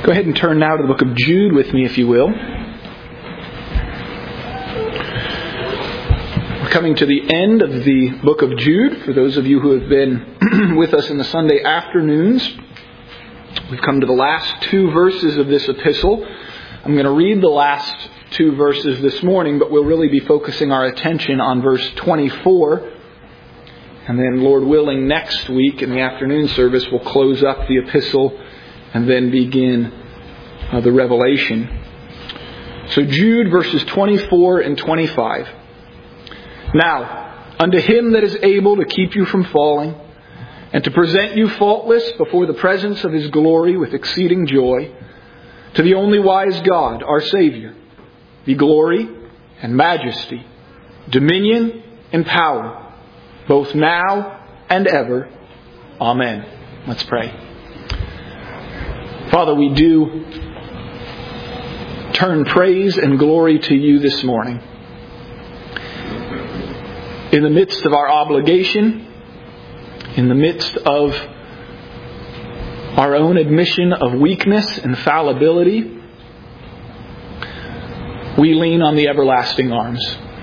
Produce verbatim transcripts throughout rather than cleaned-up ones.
Go ahead and turn now to the book of Jude with me, if you will. We're coming to the end of the book of Jude. For those of you who have been with us in the Sunday afternoons, we've come to the last two verses of this epistle. I'm going to read the last two verses this morning, but we'll really be focusing our attention on verse twenty-four. And then, Lord willing, next week in the afternoon service, we'll close up the epistle and then begin uh, the revelation. So Jude verses twenty-four and twenty-five. Now, unto him that is able to keep you from falling, and to present you faultless before the presence of his glory with exceeding joy, to the only wise God, our Savior, be glory and majesty, dominion and power, both now and ever. Amen. Let's pray. Father, we do turn praise and glory to you this morning. In the midst of our obligation, in the midst of our own admission of weakness and fallibility, we lean on the everlasting arms.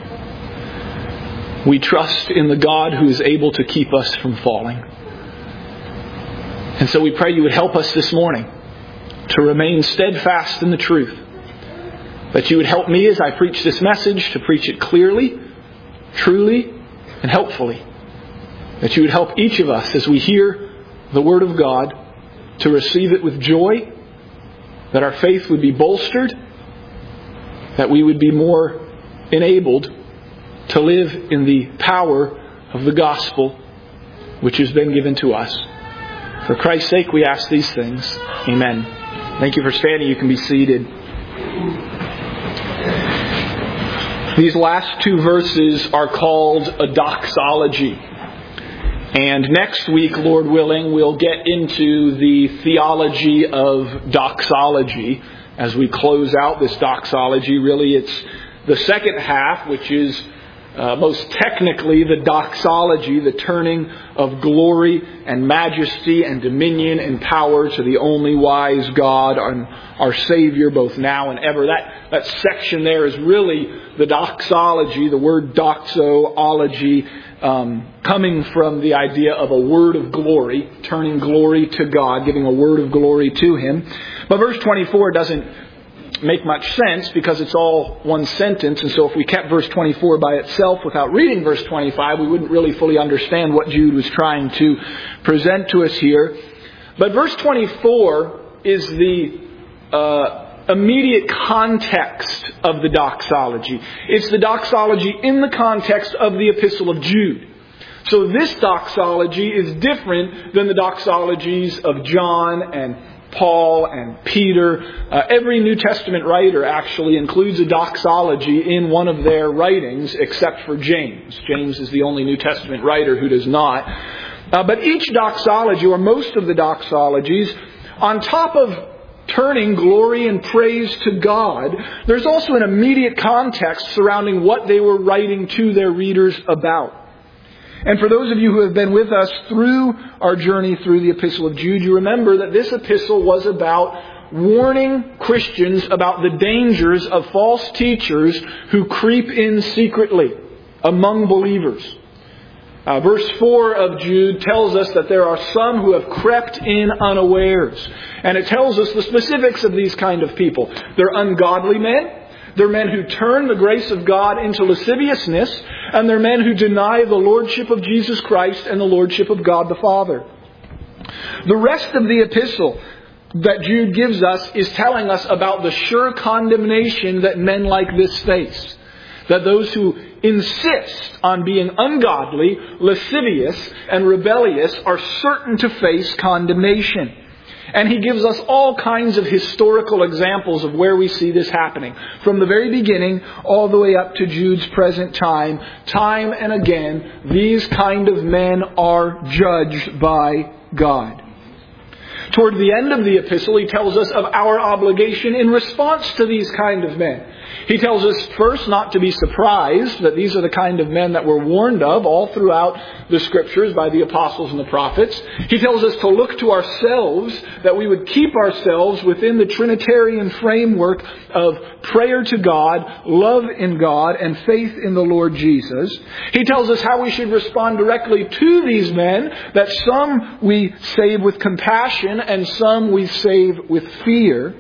We trust in the God who is able to keep us from falling. And so we pray you would help us this morning to remain steadfast in the truth. That you would help me as I preach this message to preach it clearly, truly, and helpfully. That you would help each of us as we hear the Word of God to receive it with joy. That our faith would be bolstered. That we would be more enabled to live in the power of the gospel which has been given to us. For Christ's sake we ask these things. Amen. Thank you for standing. You can be seated. These last two verses are called a doxology. And next week, Lord willing, we'll get into the theology of doxology as we close out this doxology. Really, it's the second half, which is Uh, most technically, the doxology, the turning of glory and majesty and dominion and power to the only wise God, and our Savior, both now and ever. That that section there is really the doxology, the word doxology, um, coming from the idea of a word of glory, turning glory to God, giving a word of glory to Him. But verse twenty-four doesn't make much sense because it's all one sentence, and so if we kept verse twenty-four by itself without reading verse twenty-five, we wouldn't really fully understand what Jude was trying to present to us here. But verse twenty-four is the uh, immediate context of the doxology. It's the doxology in the context of the Epistle of Jude. So this doxology is different than the doxologies of John and Paul and Peter. Uh, every New Testament writer actually includes a doxology in one of their writings except for James. James is the only New Testament writer who does not. Uh, but each doxology, or most of the doxologies, on top of turning glory and praise to God, there's also an immediate context surrounding what they were writing to their readers about. And for those of you who have been with us through our journey through the Epistle of Jude, you remember that this epistle was about warning Christians about the dangers of false teachers who creep in secretly among believers. Uh, verse four of Jude tells us that there are some who have crept in unawares. And it tells us the specifics of these kind of people. They're ungodly men. They're men who turn the grace of God into lasciviousness, and they're men who deny the Lordship of Jesus Christ and the Lordship of God the Father. The rest of the epistle that Jude gives us is telling us about the sure condemnation that men like this face. That those who insist on being ungodly, lascivious, and rebellious are certain to face condemnation. And he gives us all kinds of historical examples of where we see this happening. From the very beginning all the way up to Jude's present time, time and again, these kind of men are judged by God. Toward the end of the epistle, he tells us of our obligation in response to these kind of men. He tells us first not to be surprised that these are the kind of men that we're warned of all throughout the Scriptures by the apostles and the prophets. He tells us to look to ourselves, that we would keep ourselves within the Trinitarian framework of prayer to God, love in God, and faith in the Lord Jesus. He tells us how we should respond directly to these men, that some we save with compassion and some we save with fear.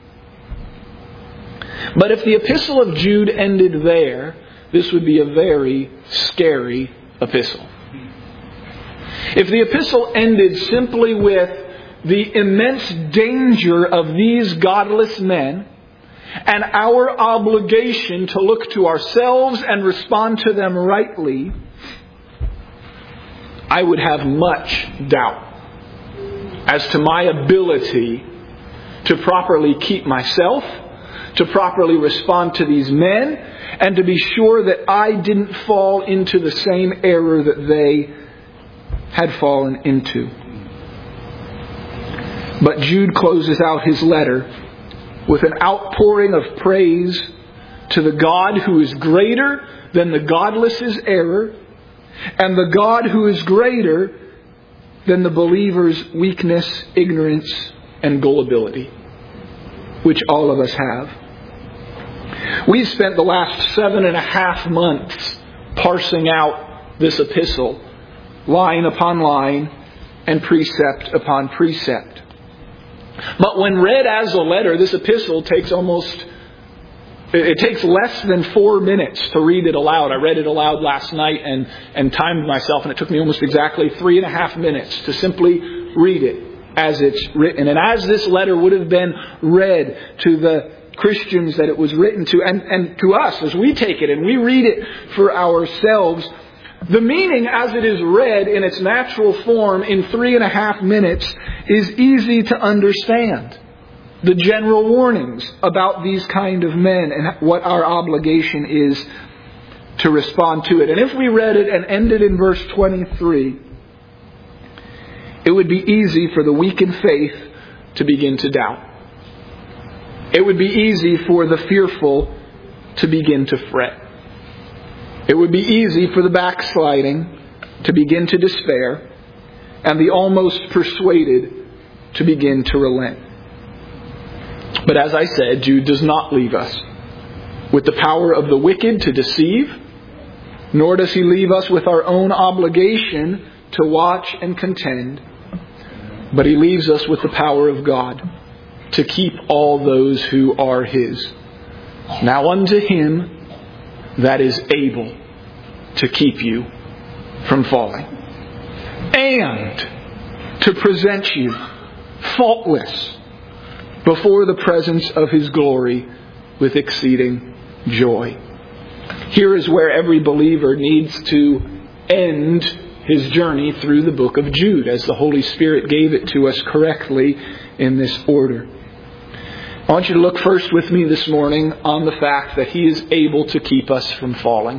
But if the epistle of Jude ended there, this would be a very scary epistle. If the epistle ended simply with the immense danger of these godless men and our obligation to look to ourselves and respond to them rightly, I would have much doubt as to my ability to properly keep myself, to properly respond to these men, and to be sure that I didn't fall into the same error that they had fallen into. But Jude closes out his letter with an outpouring of praise to the God who is greater than the godless' error, and the God who is greater than the believer's weakness, ignorance, and gullibility, which all of us have. We've spent the last seven and a half months parsing out this epistle, line upon line and precept upon precept. But when read as a letter, this epistle takes almost, it takes less than four minutes to read it aloud. I read it aloud last night and, and timed myself, and it took me almost exactly three and a half minutes to simply read it as it's written. And as this letter would have been read to the Christians that it was written to, and, and to us as we take it and we read it for ourselves, the meaning as it is read in its natural form in three and a half minutes is easy to understand. The general warnings about these kind of men and what our obligation is to respond to it. And if we read it and ended in verse twenty-three, it would be easy for the weak in faith to begin to doubt. It would be easy for the fearful to begin to fret. It would be easy for the backsliding to begin to despair, and the almost persuaded to begin to relent. But as I said, Jude does not leave us with the power of the wicked to deceive, nor does he leave us with our own obligation to watch and contend, but he leaves us with the power of God to keep all those who are His. Now unto Him that is able to keep you from falling, and to present you faultless before the presence of His glory with exceeding joy. Here is where every believer needs to end his journey through the book of Jude, as the Holy Spirit gave it to us correctly in this order. I want you to look first with me this morning on the fact that He is able to keep us from falling.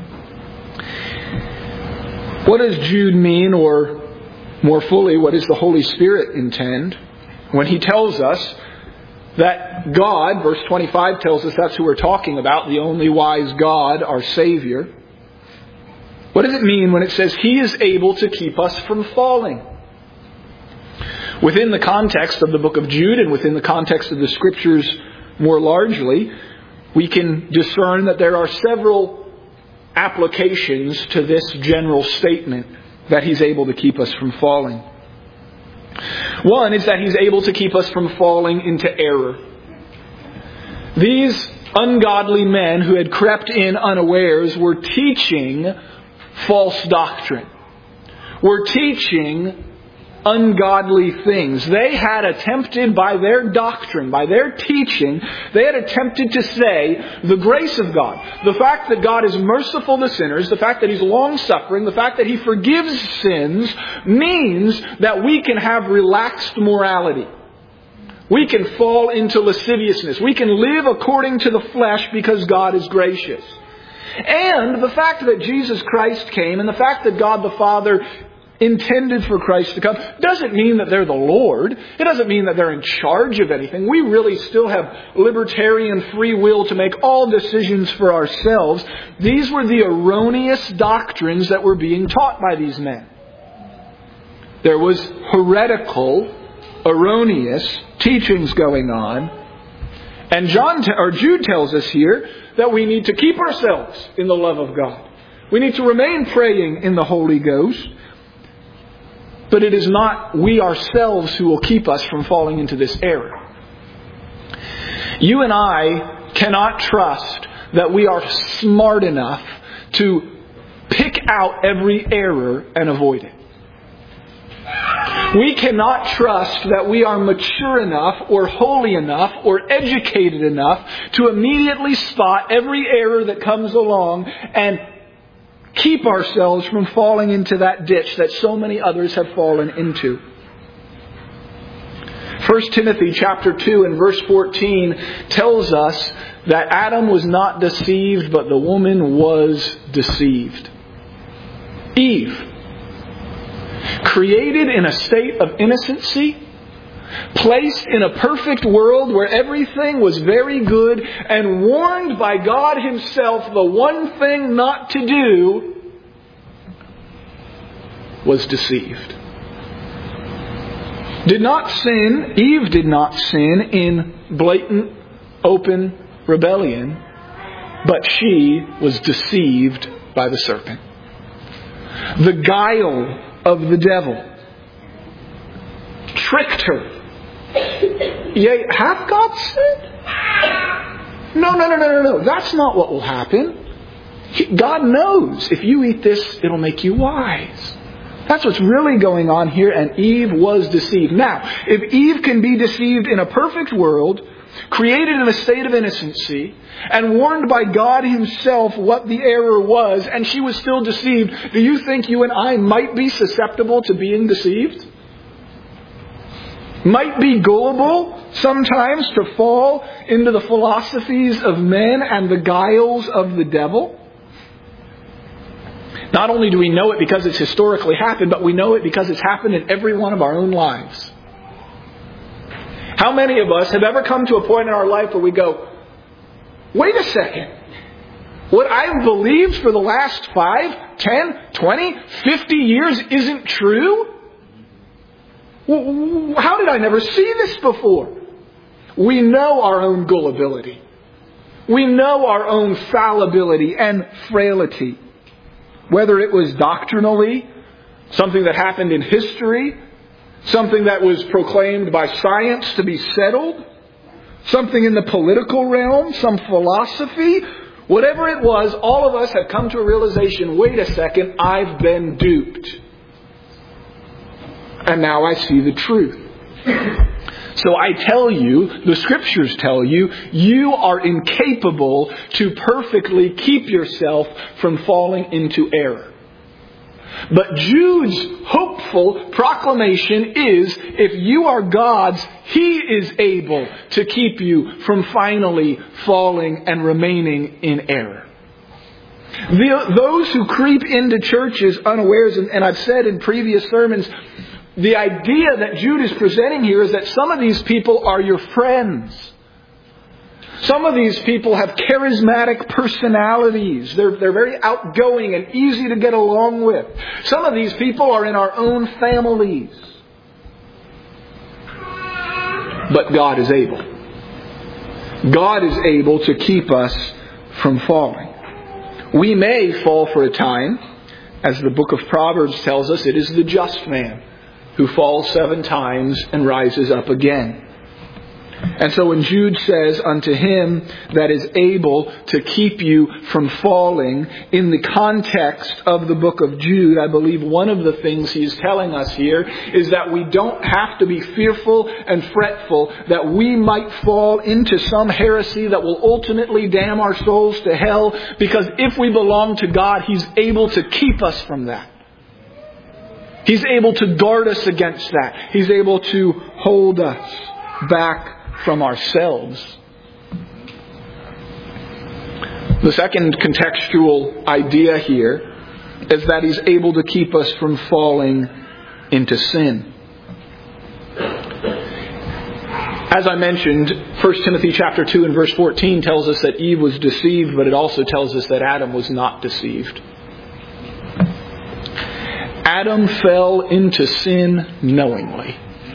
What does Jude mean, or more fully, what does the Holy Spirit intend when he tells us that God, verse twenty-five tells us that's who we're talking about, the only wise God, our Savior. What does it mean when it says He is able to keep us from falling? Within the context of the book of Jude and within the context of the Scriptures more largely, we can discern that there are several applications to this general statement that He's able to keep us from falling. One is that He's able to keep us from falling into error. These ungodly men who had crept in unawares were teaching false doctrine. Were teaching ungodly things. They had attempted by their doctrine, by their teaching, they had attempted to say the grace of God, the fact that God is merciful to sinners, the fact that He's long-suffering, the fact that He forgives sins, means that we can have relaxed morality. We can fall into lasciviousness. We can live according to the flesh because God is gracious. And the fact that Jesus Christ came and the fact that God the Father intended for Christ to come. Doesn't mean that they're the Lord. It doesn't mean that they're in charge of anything. We really still have libertarian free will to make all decisions for ourselves. These were the erroneous doctrines that were being taught by these men. There was heretical, erroneous teachings going on. And John or Jude tells us here that we need to keep ourselves in the love of God. We need to remain praying in the Holy Ghost. But it is not we ourselves who will keep us from falling into this error. You and I cannot trust that we are smart enough to pick out every error and avoid it. We cannot trust that we are mature enough or holy enough or educated enough to immediately spot every error that comes along and keep ourselves from falling into that ditch that so many others have fallen into. First Timothy chapter two and verse fourteen tells us that Adam was not deceived, but the woman was deceived. Eve, created in a state of innocency, placed in a perfect world where everything was very good, and warned by God Himself the one thing not to do, was deceived. Did not sin, Eve did not sin in blatant, open rebellion, but she was deceived by the serpent. The guile of the devil tricked her. Yea, hath God said? No, no, no, no, no, no. That's not what will happen. God knows if you eat this, it'll make you wise. That's what's really going on here, and Eve was deceived. Now, if Eve can be deceived in a perfect world, created in a state of innocency, and warned by God Himself what the error was, and she was still deceived, do you think you and I might be susceptible to being deceived? Might be gullible sometimes to fall into the philosophies of men and the guiles of the devil? Not only do we know it because it's historically happened, but we know it because it's happened in every one of our own lives. How many of us have ever come to a point in our life where we go, wait a second, what I've believed for the last five, ten, twenty, fifty years isn't true? How did I never see this before? We know our own gullibility. We know our own fallibility and frailty. Whether it was doctrinally, something that happened in history, something that was proclaimed by science to be settled, something in the political realm, some philosophy, whatever it was, all of us have come to a realization, wait a second, I've been duped. And now I see the truth. So I tell you, the Scriptures tell you, you are incapable to perfectly keep yourself from falling into error. But Jude's hopeful proclamation is, if you are God's, He is able to keep you from finally falling and remaining in error. The, those who creep into churches unawares, and, and I've said in previous sermons, the idea that Jude is presenting here is that some of these people are your friends. Some of these people have charismatic personalities. They're, they're very outgoing and easy to get along with. Some of these people are in our own families. But God is able. God is able to keep us from falling. We may fall for a time. As the book of Proverbs tells us, it is the just man who falls seven times and rises up again. And so when Jude says, unto Him that is able to keep you from falling, in the context of the book of Jude, I believe one of the things he is telling us here is that we don't have to be fearful and fretful that we might fall into some heresy that will ultimately damn our souls to hell, because if we belong to God, He's able to keep us from that. He's able to guard us against that. He's able to hold us back from ourselves. The second contextual idea here is that He's able to keep us from falling into sin. As I mentioned, First Timothy chapter two and verse fourteen tells us that Eve was deceived, but it also tells us that Adam was not deceived. Adam fell into sin knowingly.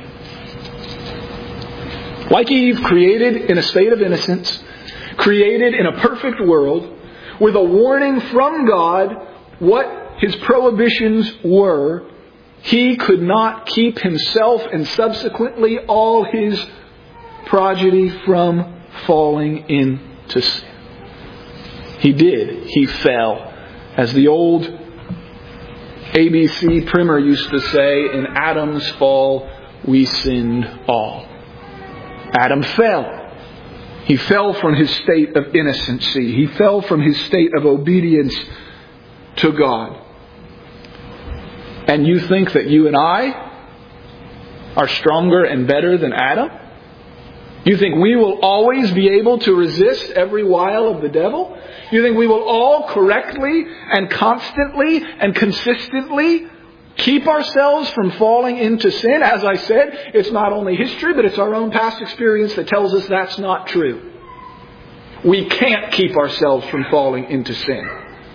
Like Eve, created in a state of innocence, created in a perfect world, with a warning from God what His prohibitions were, he could not keep himself and subsequently all his progeny from falling into sin. He did. He fell. As the old A B C primer used to say, in Adam's fall we sinned all. Adam fell. He fell from his state of innocency. He fell from his state of obedience to God. And you think that you and I are stronger and better than Adam? You think we will always be able to resist every wile of the devil? You think we will all correctly and constantly and consistently keep ourselves from falling into sin? As I said, it's not only history, but it's our own past experience that tells us that's not true. We can't keep ourselves from falling into sin.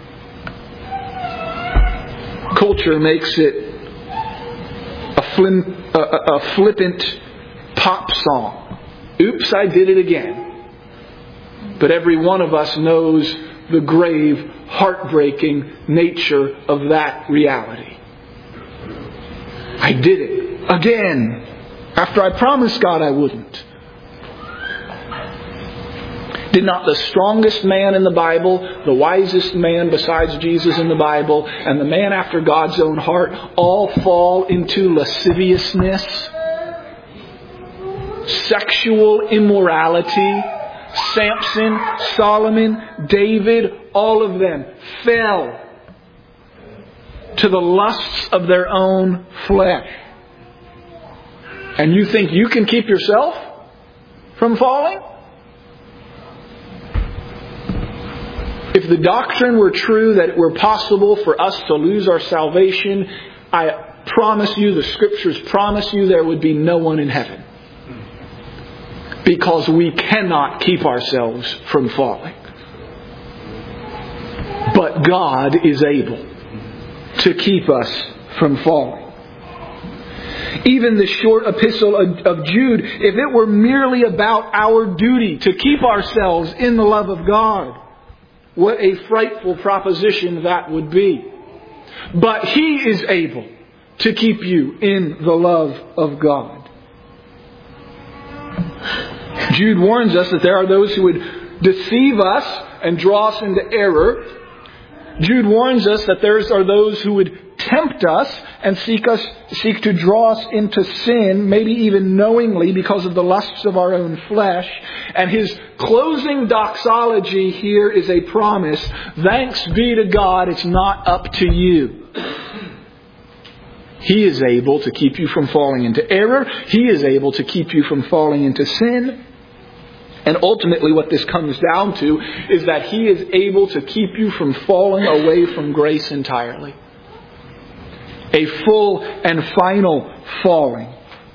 Culture makes it a, flim, a, a, a flippant pop song. Oops, I did it again. But every one of us knows the grave, heartbreaking nature of that reality. I did it again after I promised God I wouldn't. Did not the strongest man in the Bible, the wisest man besides Jesus in the Bible, and the man after God's own heart all fall into lasciviousness, sexual immorality? Samson, Solomon, David, all of them fell to the lusts of their own flesh. And you think you can keep yourself from falling? If the doctrine were true that it were possible for us to lose our salvation, I promise you, the Scriptures promise you, there would be no one in heaven. Because we cannot keep ourselves from falling. But God is able to keep us from falling. Even the short epistle of, of Jude, if it were merely about our duty to keep ourselves in the love of God, what a frightful proposition that would be. But He is able to keep you in the love of God. Jude warns us that there are those who would deceive us and draw us into error. Jude warns us that there are those who would tempt us and seek us seek to draw us into sin, maybe even knowingly because of the lusts of our own flesh. And his closing doxology here is a promise. Thanks be to God, it's not up to you. He is able to keep you from falling into error. He is able to keep you from falling into sin. And ultimately what this comes down to is that He is able to keep you from falling away from grace entirely. A full and final falling.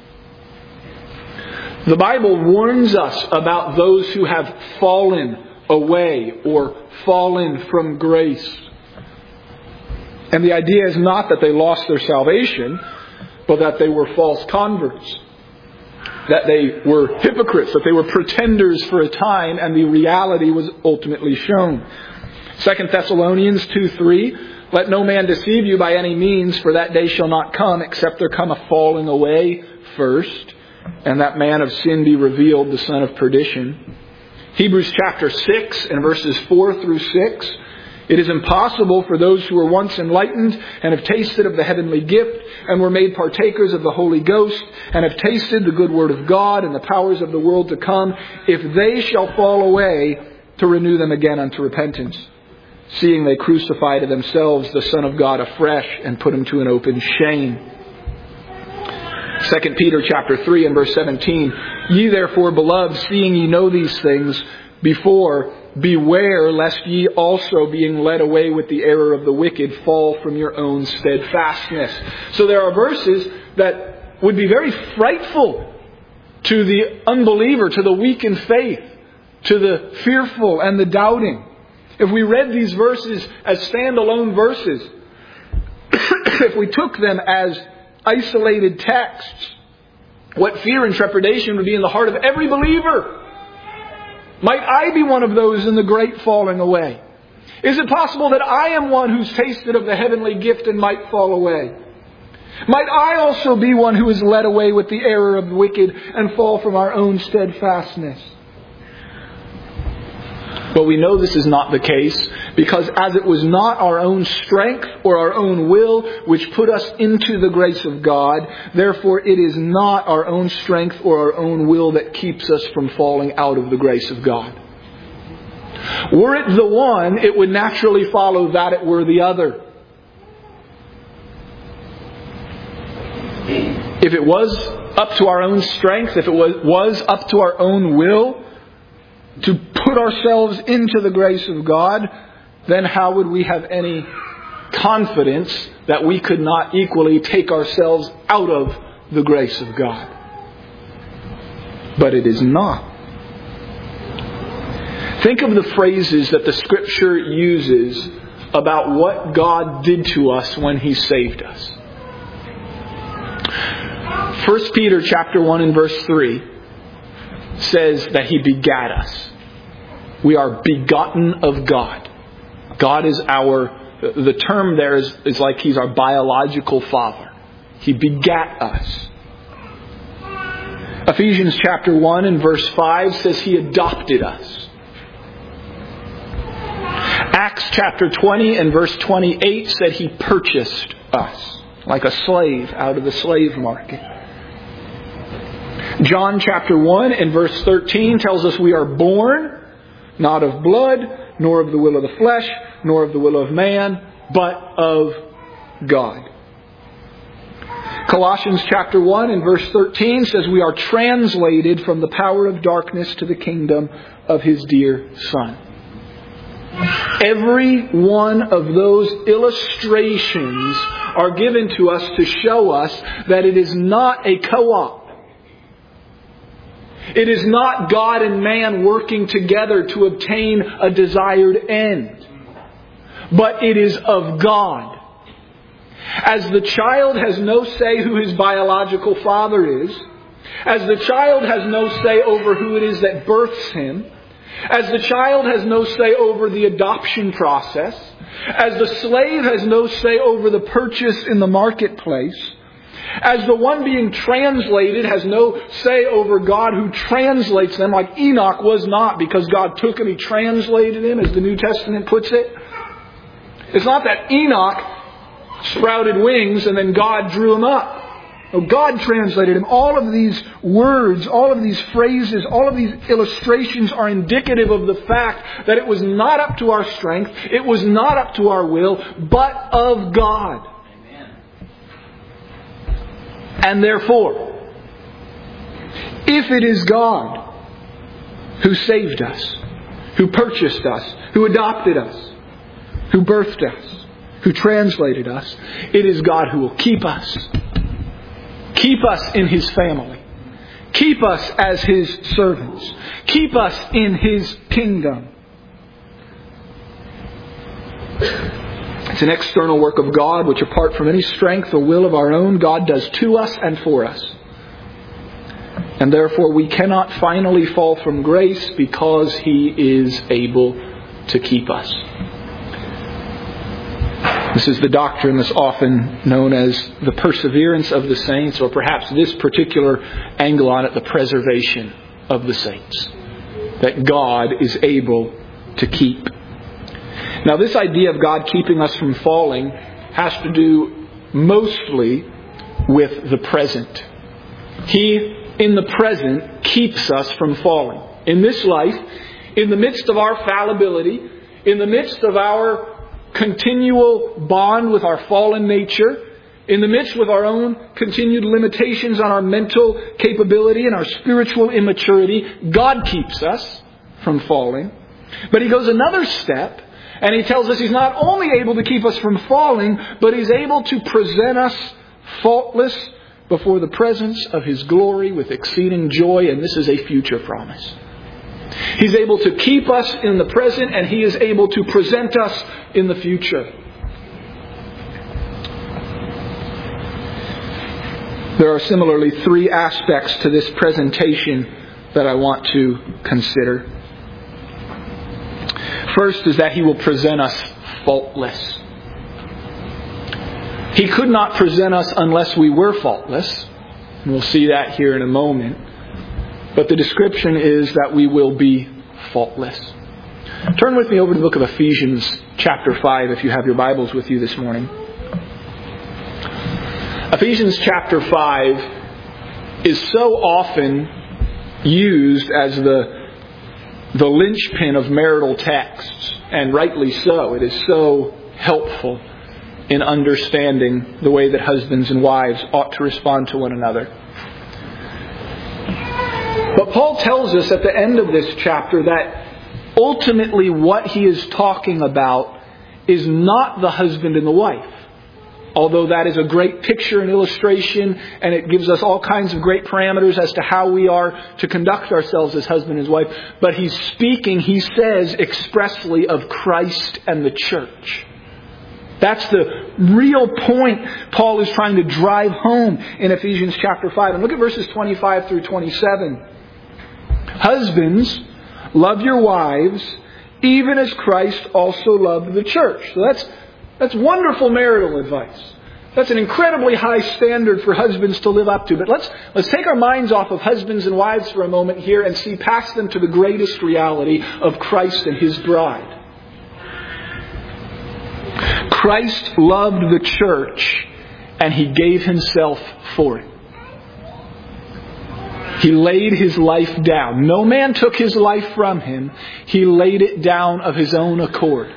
The Bible warns us about those who have fallen away or fallen from grace. And the idea is not that they lost their salvation, but that they were false converts. That they were hypocrites, that they were pretenders for a time, and the reality was ultimately shown. Second Thessalonians two three, let no man deceive you by any means, for that day shall not come, except there come a falling away first, and that man of sin be revealed, the son of perdition. Hebrews chapter six and verses four through six. It is impossible for those who were once enlightened and have tasted of the heavenly gift and were made partakers of the Holy Ghost and have tasted the good word of God and the powers of the world to come, if they shall fall away, to renew them again unto repentance, seeing they crucify to themselves the Son of God afresh and put Him to an open shame. Second Peter chapter three and verse seventeen, ye therefore, beloved, seeing ye know these things, before, beware lest ye also, being led away with the error of the wicked, fall from your own steadfastness. So there are verses that would be very frightful to the unbeliever, to the weak in faith, to the fearful and the doubting. If we read these verses as standalone verses, if we took them as isolated texts, what fear and trepidation would be in the heart of every believer. Might I be one of those in the great falling away? Is it possible that I am one who's tasted of the heavenly gift and might fall away? Might I also be one who is led away with the error of the wicked and fall from our own steadfastness? But we know this is not the case, because as it was not our own strength or our own will which put us into the grace of God, therefore it is not our own strength or our own will that keeps us from falling out of the grace of God. Were it the one, it would naturally follow that it were the other. If it was up to our own strength, if it was, was up to our own will to put ourselves into the grace of God, then how would we have any confidence that we could not equally take ourselves out of the grace of God? But it is not. Think of the phrases that the Scripture uses about what God did to us when He saved us. First Peter chapter one and verse three says that He begat us. We are begotten of God. God is our, the term there is, is like He's our biological father. He begat us. Ephesians chapter one and verse five says He adopted us. Acts chapter twenty and verse twenty-eight said He purchased us like a slave out of the slave market. John chapter one and verse thirteen tells us we are born not of blood, nor of the will of the flesh, nor of the will of man, but of God. Colossians chapter one and verse thirteen says we are translated from the power of darkness to the kingdom of His dear Son. Every one of those illustrations are given to us to show us that it is not a co-op. It is not God and man working together to obtain a desired end. But it is of God. As the child has no say who his biological father is, as the child has no say over who it is that births him, as the child has no say over the adoption process, as the slave has no say over the purchase in the marketplace, as the one being translated has no say over God who translates them, like Enoch was not, because God took him, He translated him, as the New Testament puts it. It's not that Enoch sprouted wings and then God drew him up. No, God translated him. All of these words, all of these phrases, all of these illustrations are indicative of the fact that it was not up to our strength, it was not up to our will, but of God. And therefore, if it is God who saved us, who purchased us, who adopted us, who birthed us, who translated us, it is God who will keep us. Keep us in His family. Keep us as His servants. Keep us in His kingdom. It's an external work of God which, apart from any strength or will of our own, God does to us and for us. And therefore we cannot finally fall from grace because He is able to keep us. This is the doctrine that's often known as the perseverance of the saints, or perhaps this particular angle on it, the preservation of the saints. That God is able to keep. Now, this idea of God keeping us from falling has to do mostly with the present. He, in the present, keeps us from falling. In this life, in the midst of our fallibility, in the midst of our continual bond with our fallen nature, in the midst of our own continued limitations on our mental capability and our spiritual immaturity, God keeps us from falling. But he goes another step, and he tells us he's not only able to keep us from falling, but he's able to present us faultless before the presence of his glory with exceeding joy, and this is a future promise. He's able to keep us in the present, and he is able to present us in the future. There are similarly three aspects to this presentation that I want to consider. First is that he will present us faultless. He could not present us unless we were faultless. And we'll see that here in a moment. But the description is that we will be faultless. Turn with me over to the book of Ephesians chapter five if you have your Bibles with you this morning. Ephesians chapter five is so often used as the, the linchpin of marital texts, and rightly so. It is so helpful in understanding the way that husbands and wives ought to respond to one another. But Paul tells us at the end of this chapter that ultimately what he is talking about is not the husband and the wife. Although that is a great picture and illustration, and it gives us all kinds of great parameters as to how we are to conduct ourselves as husband and wife. But he's speaking, he says expressly, of Christ and the church. That's the real point Paul is trying to drive home in Ephesians chapter five. And look at verses twenty-five through twenty-seven. Husbands, love your wives, even as Christ also loved the church. So that's That's wonderful marital advice. That's an incredibly high standard for husbands to live up to. But let's let's take our minds off of husbands and wives for a moment here and see past them to the greatest reality of Christ and His bride. Christ loved the church and He gave Himself for it. He laid His life down. No man took His life from Him. He laid it down of His own accord.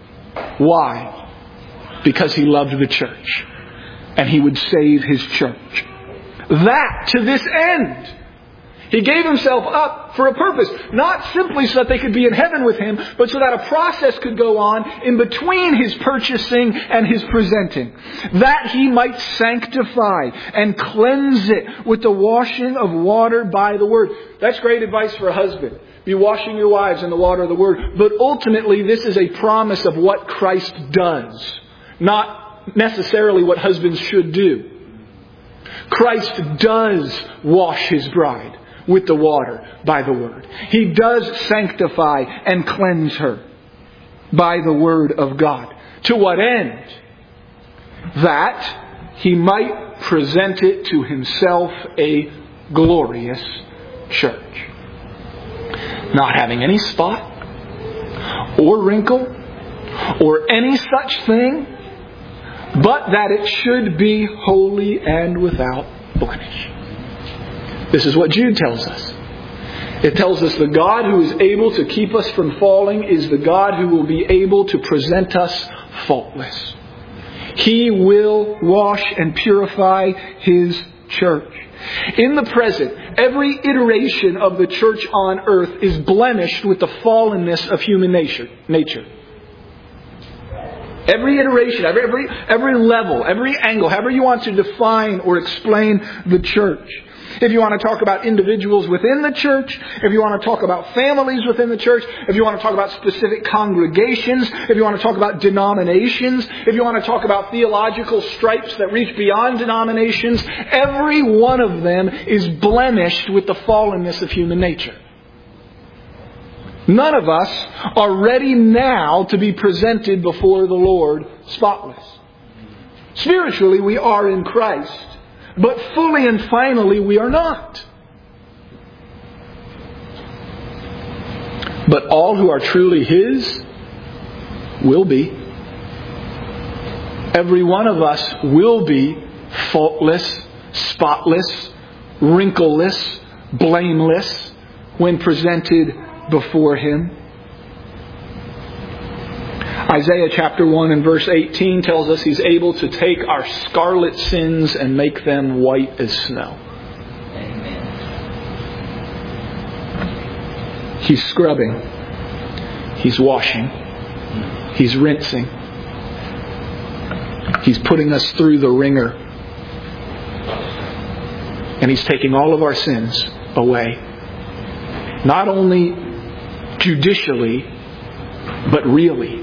Why? Because He loved the church. And He would save His church. That to this end. He gave Himself up for a purpose. Not simply so that they could be in heaven with Him, but so that a process could go on in between His purchasing and His presenting. That He might sanctify and cleanse it with the washing of water by the Word. That's great advice for a husband. Be washing your wives in the water of the Word. But ultimately this is a promise of what Christ does. Not necessarily what husbands should do. Christ does wash His bride with the water by the Word. He does sanctify and cleanse her by the Word of God. To what end? That He might present it to Himself a glorious church. Not having any spot or wrinkle or any such thing, but that it should be holy and without blemish. This is what Jude tells us. It tells us the God who is able to keep us from falling is the God who will be able to present us faultless. He will wash and purify His church. In the present, every iteration of the church on earth is blemished with the fallenness of human nature. nature. Every iteration, every, every, every level, every angle, however you want to define or explain the church. If you want to talk about individuals within the church, if you want to talk about families within the church, if you want to talk about specific congregations, if you want to talk about denominations, if you want to talk about theological stripes that reach beyond denominations, every one of them is blemished with the fallenness of human nature. None of us are ready now to be presented before the Lord spotless. Spiritually, we are in Christ. But fully and finally, we are not. But all who are truly His will be. Every one of us will be faultless, spotless, wrinkleless, blameless when presented before Him. Isaiah chapter one and verse eighteen tells us He's able to take our scarlet sins and make them white as snow. Amen. He's scrubbing. He's washing. He's rinsing. He's putting us through the ringer. And He's taking all of our sins away. Not only judicially, but really.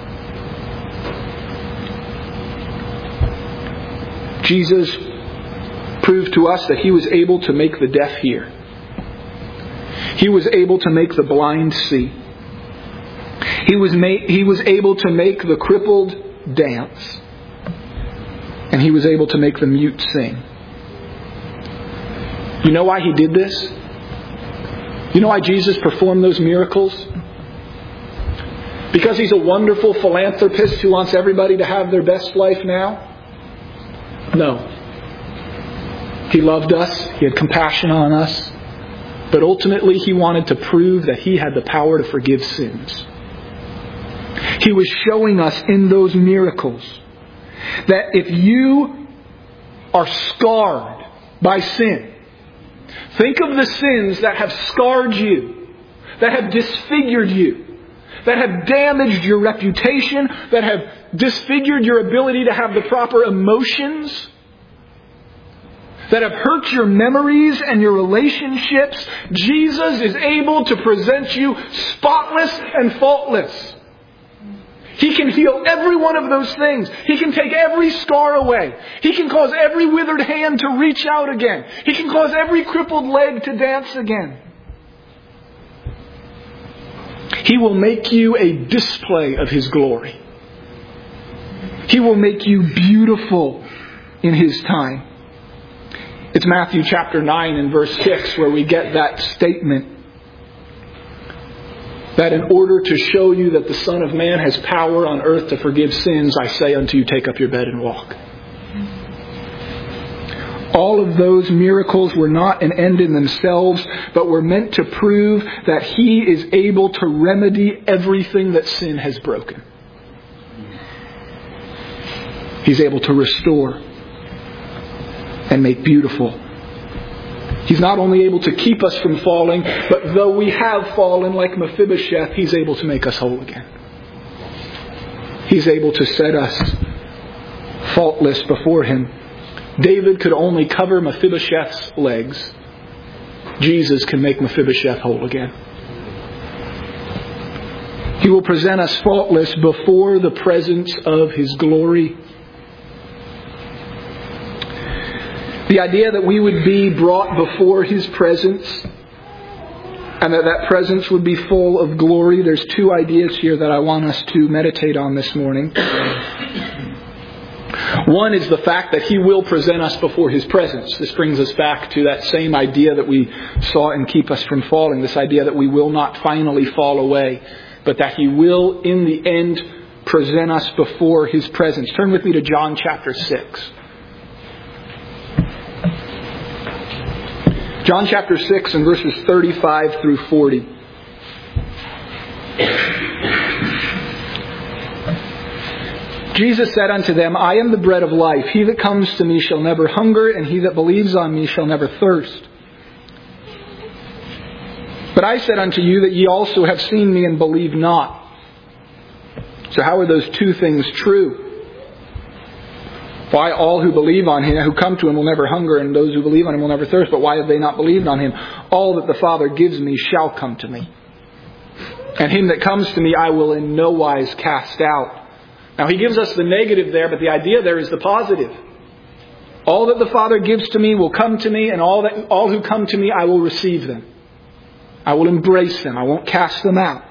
Jesus proved to us that He was able to make the deaf hear. He was able to make the blind see. He was, ma- he was able to make the crippled dance. And He was able to make the mute sing. You know why He did this? You know why Jesus performed those miracles? Because He's a wonderful philanthropist who wants everybody to have their best life now? No. He loved us. He had compassion on us. But ultimately He wanted to prove that He had the power to forgive sins. He was showing us in those miracles that if you are scarred by sin, think of the sins that have scarred you, that have disfigured you, that have damaged your reputation, that have disfigured your ability to have the proper emotions, that have hurt your memories and your relationships. Jesus is able to present you spotless and faultless. He can heal every one of those things. He can take every scar away. He can cause every withered hand to reach out again. He can cause every crippled leg to dance again. He will make you a display of His glory. He will make you beautiful in His time. It's Matthew chapter nine and verse six where we get that statement that in order to show you that the Son of Man has power on earth to forgive sins, I say unto you, take up your bed and walk. All of those miracles were not an end in themselves, but were meant to prove that He is able to remedy everything that sin has broken. He's able to restore and make beautiful. He's not only able to keep us from falling, but though we have fallen like Mephibosheth, He's able to make us whole again. He's able to set us faultless before Him. David could only cover Mephibosheth's legs. Jesus can make Mephibosheth whole again. He will present us faultless before the presence of His glory. The idea that we would be brought before His presence and that that presence would be full of glory. There's two ideas here that I want us to meditate on this morning. One is the fact that He will present us before His presence. This brings us back to that same idea that we saw in Keep Us From Falling. This idea that we will not finally fall away, but that He will in the end present us before His presence. Turn with me to John chapter six. John chapter six and verses thirty-five through forty. Jesus said unto them, I am the bread of life. He that comes to me shall never hunger, and he that believes on me shall never thirst. But I said unto you that ye also have seen me and believe not. So how are those two things true? Why all who believe on Him, who come to Him, will never hunger, and those who believe on Him will never thirst? But why have they not believed on Him? All that the Father gives me shall come to me. And him that comes to me I will in no wise cast out. Now He gives us the negative there, but the idea there is the positive. All that the Father gives to me will come to me, and all that all who come to me I will receive them. I will embrace them. I won't cast them out.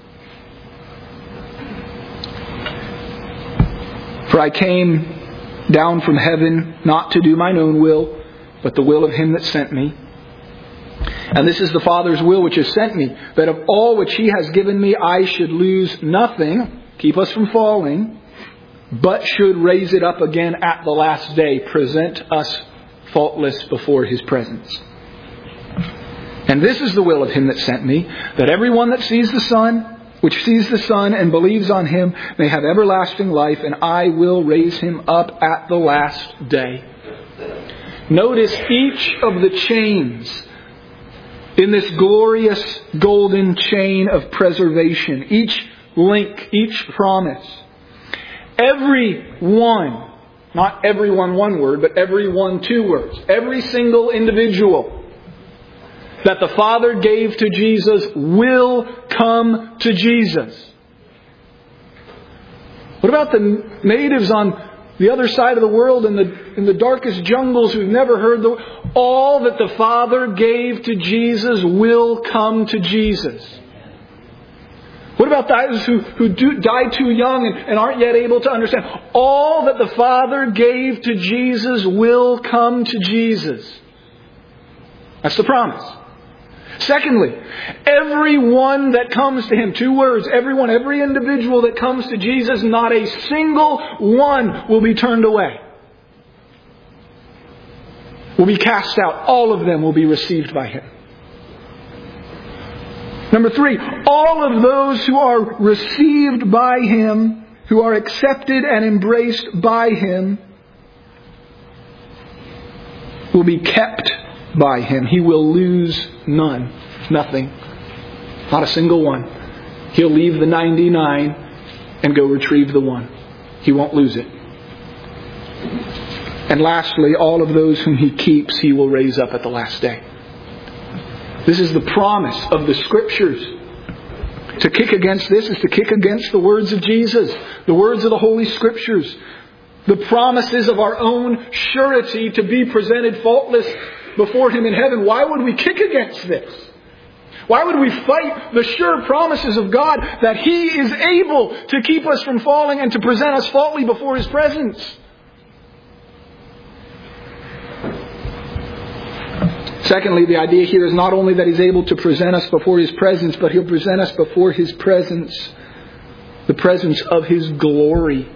For I came down from heaven, not to do mine own will, but the will of Him that sent me. And this is the Father's will which has sent me, that of all which He has given me I should lose nothing, keep us from falling, but should raise it up again at the last day, present us faultless before His presence. And this is the will of Him that sent me, that everyone that sees the Son, which sees the Son and believes on Him may have everlasting life, and I will raise him up at the last day. Notice each of the chains in this glorious golden chain of preservation. Each link, each promise. Every one, not everyone one word, but every one two words. Every single individual that the Father gave to Jesus will come to Jesus. What about the natives on the other side of the world in the in the darkest jungles who've never heard the... All that the Father gave to Jesus will come to Jesus. What about those who, who do, die too young and, and aren't yet able to understand? All that the Father gave to Jesus will come to Jesus. That's the promise. Secondly, everyone that comes to Him, two words, everyone, every individual that comes to Jesus, not a single one will be turned away. Will be cast out. All of them will be received by Him. Number three, all of those who are received by Him, who are accepted and embraced by Him, will be kept by Him. He will lose none. Nothing. Not a single one. He'll leave the ninety-nine and go retrieve the one. He won't lose it. And lastly, all of those whom He keeps, He will raise up at the last day. This is the promise of the Scriptures. To kick against this is to kick against the words of Jesus, the words of the Holy Scriptures, the promises of our own surety to be presented faultless before Him in heaven. Why would we kick against this? Why would we fight the sure promises of God that He is able to keep us from falling and to present us faultly before His presence? Secondly, the idea here is not only that He's able to present us before His presence, but He'll present us before His presence, the presence of His glory.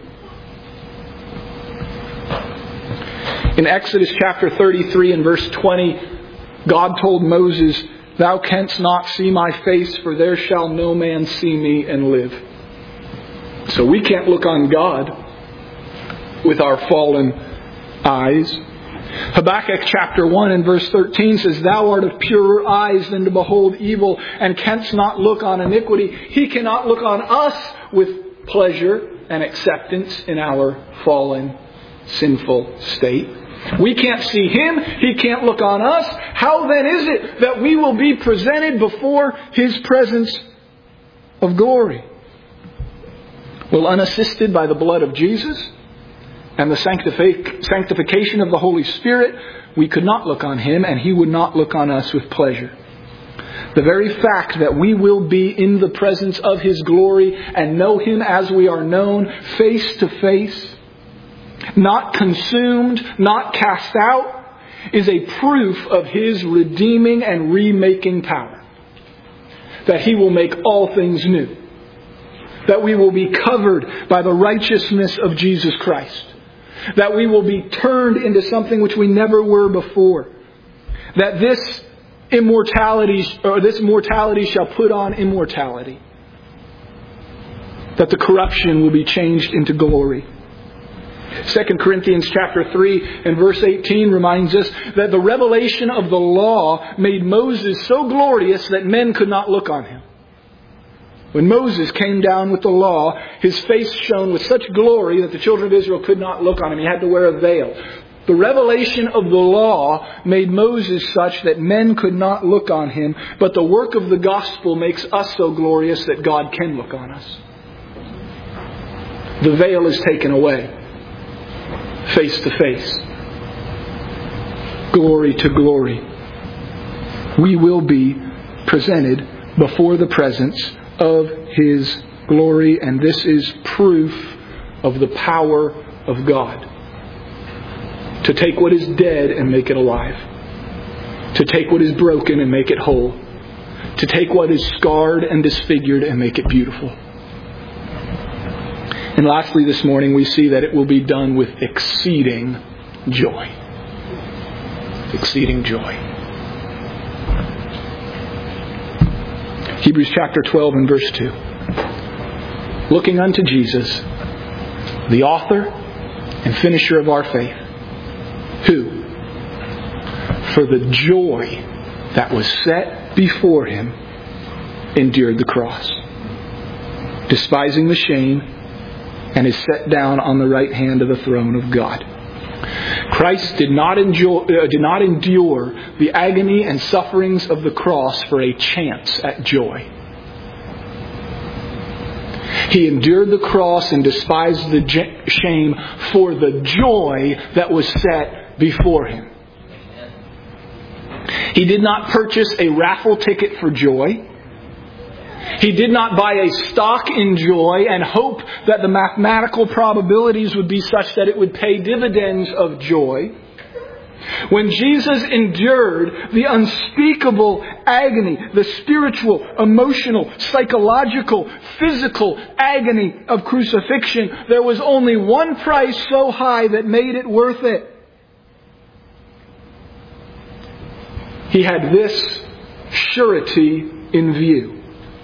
In Exodus chapter thirty-three and verse twenty, God told Moses, "Thou canst not see my face, for there shall no man see me and live." So we can't look on God with our fallen eyes. Habakkuk chapter one and verse thirteen says, "Thou art of purer eyes than to behold evil, and canst not look on iniquity." He cannot look on us with pleasure and acceptance in our fallen, sinful state. We can't see Him. He can't look on us. How then is it that we will be presented before His presence of glory? Well, unassisted by the blood of Jesus and the sanctification of the Holy Spirit, we could not look on Him, and He would not look on us with pleasure. The very fact that we will be in the presence of His glory and know Him as we are known, face to face, not consumed, not cast out, is a proof of His redeeming and remaking power. That He will make all things new. That we will be covered by the righteousness of Jesus Christ. That we will be turned into something which we never were before. That this immortality, or this mortality shall put on immortality. That the corruption will be changed into glory. Second Corinthians chapter three and verse eighteen reminds us that the revelation of the law made Moses so glorious that men could not look on him. When Moses came down with the law, his face shone with such glory that the children of Israel could not look on him. He had to wear a veil. The revelation of the law made Moses such that men could not look on him, but the work of the gospel makes us so glorious that God can look on us. The veil is taken away, face to face, glory to glory. We will be presented before the presence of His glory, and this is proof of the power of God. To take what is dead and make it alive. To take what is broken and make it whole. To take what is scarred and disfigured and make it beautiful. And lastly this morning we see that it will be done with exceeding joy. Exceeding joy. Hebrews chapter twelve and verse two. Looking unto Jesus, the author and finisher of our faith, who, for the joy that was set before Him, endured the cross, despising the shame, and is set down on the right hand of the throne of God. Christ did not endure, uh, did not endure the agony and sufferings of the cross for a chance at joy. He endured the cross and despised the j- shame for the joy that was set before Him. He did not purchase a raffle ticket for joy. He did not buy a stock in joy and hope that the mathematical probabilities would be such that it would pay dividends of joy. When Jesus endured the unspeakable agony, the spiritual, emotional, psychological, physical agony of crucifixion, there was only one price so high that made it worth it. He had this surety in view.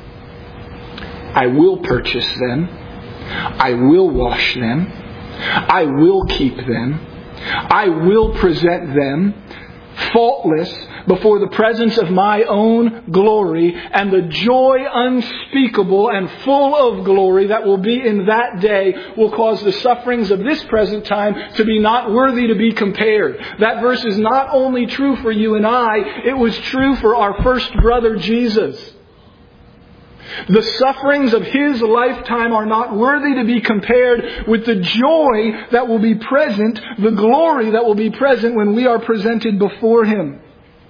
I will purchase them. I will wash them. I will keep them. I will present them faultless before the presence of my own glory, and the joy unspeakable and full of glory that will be in that day will cause the sufferings of this present time to be not worthy to be compared. That verse is not only true for you and I, it was true for our first brother Jesus. The sufferings of His lifetime are not worthy to be compared with the joy that will be present, the glory that will be present when we are presented before Him.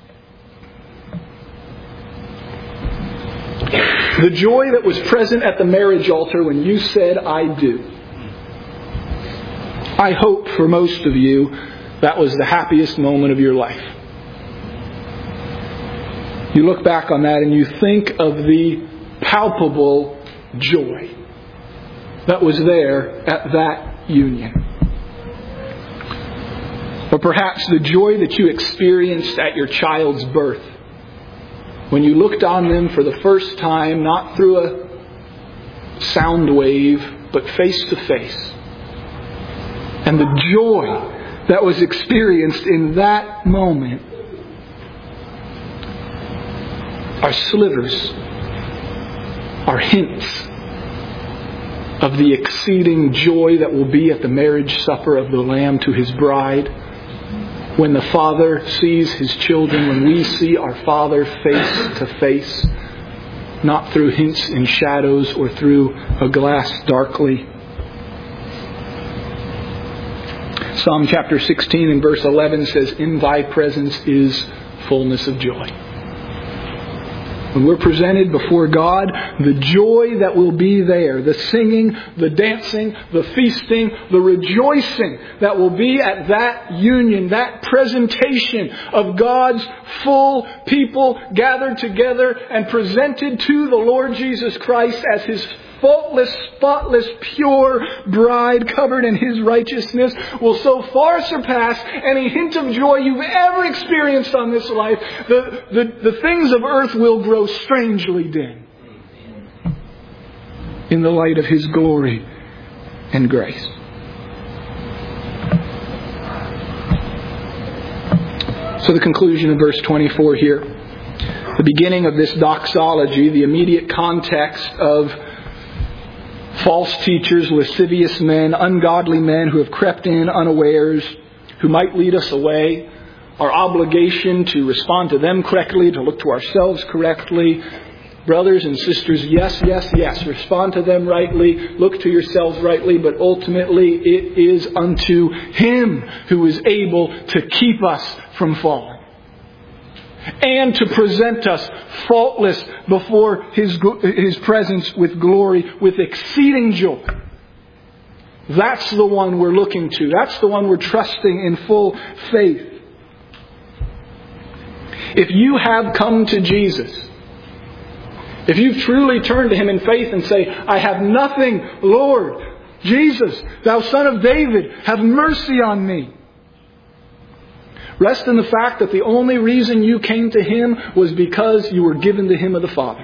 The joy that was present at the marriage altar when you said, I do. I hope for most of you that was the happiest moment of your life. You look back on that and you think of the palpable joy that was there at that union. Or perhaps the joy that you experienced at your child's birth, when you looked on them for the first time, not through a sound wave, but face to face. And the joy that was experienced in that moment are slivers, are hints of the exceeding joy that will be at the marriage supper of the Lamb to His bride. When the Father sees His children, when we see our Father face to face, not through hints and shadows or through a glass darkly. Psalm chapter sixteen and verse eleven says, in Thy presence is fullness of joy. When we're presented before God, the joy that will be there, the singing, the dancing, the feasting, the rejoicing that will be at that union, that presentation of God's full people gathered together and presented to the Lord Jesus Christ as His faultless, spotless, pure bride covered in His righteousness will so far surpass any hint of joy you've ever experienced on this life. The, the, the things of earth will grow strangely dim in the light of His glory and grace. So the conclusion of verse twenty-four here. The beginning of this doxology, the immediate context of false teachers, lascivious men, ungodly men who have crept in unawares, who might lead us away. Our obligation to respond to them correctly, to look to ourselves correctly. Brothers and sisters, yes, yes, yes, respond to them rightly, look to yourselves rightly, but ultimately it is unto Him who is able to keep us from falling. And to present us faultless before His, His presence with glory, with exceeding joy. That's the one we're looking to. That's the one we're trusting in full faith. If you have come to Jesus, if you've truly turned to Him in faith and say, I have nothing, Lord, Jesus, Thou Son of David, have mercy on me. Rest in the fact that the only reason you came to Him was because you were given to Him of the Father.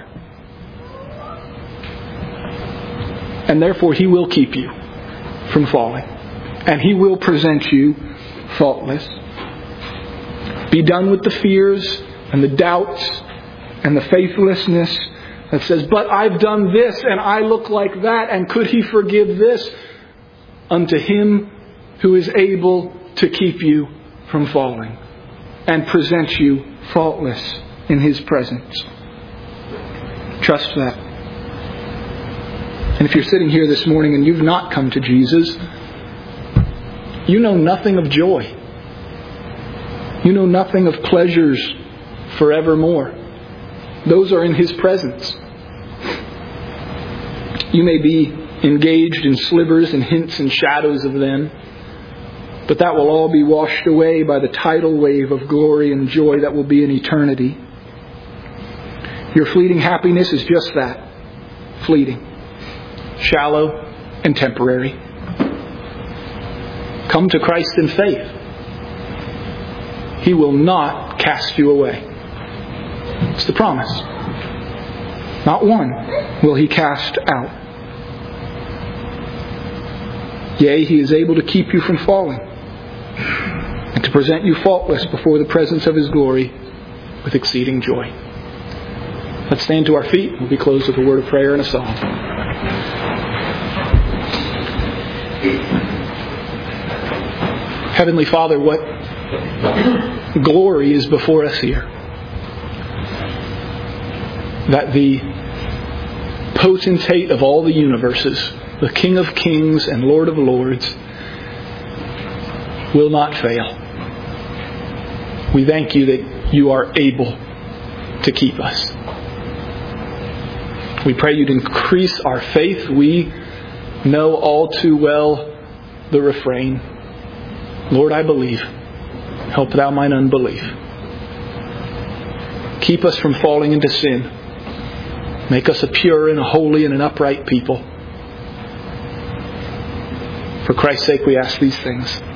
And therefore He will keep you from falling. And He will present you faultless. Be done with the fears and the doubts and the faithlessness that says, but I've done this and I look like that, and could He forgive this? Unto Him who is able to keep you from falling and present you faultless in His presence. Trust that. And if you're sitting here this morning and you've not come to Jesus, you know nothing of joy. You know nothing of pleasures forevermore. Those are in His presence. You may be engaged in slivers and hints and shadows of them, but that will all be washed away by the tidal wave of glory and joy that will be in eternity. Your fleeting happiness is just that, fleeting, shallow and temporary. Come to Christ in faith. He will not cast you away. It's the promise. Not one will He cast out. Yea, He is able to keep you from falling and to present you faultless before the presence of His glory with exceeding joy. Let's stand to our feet. We'll be closed with a word of prayer and a song. Heavenly Father, what glory is before us here. That the potentate of all the universes, the King of kings and Lord of lords, will not fail. We thank You that You are able to keep us. We pray You'd increase our faith. We know all too well the refrain, Lord, I believe. Help Thou mine unbelief. Keep us from falling into sin. Make us a pure and a holy and an upright people. For Christ's sake we ask these things.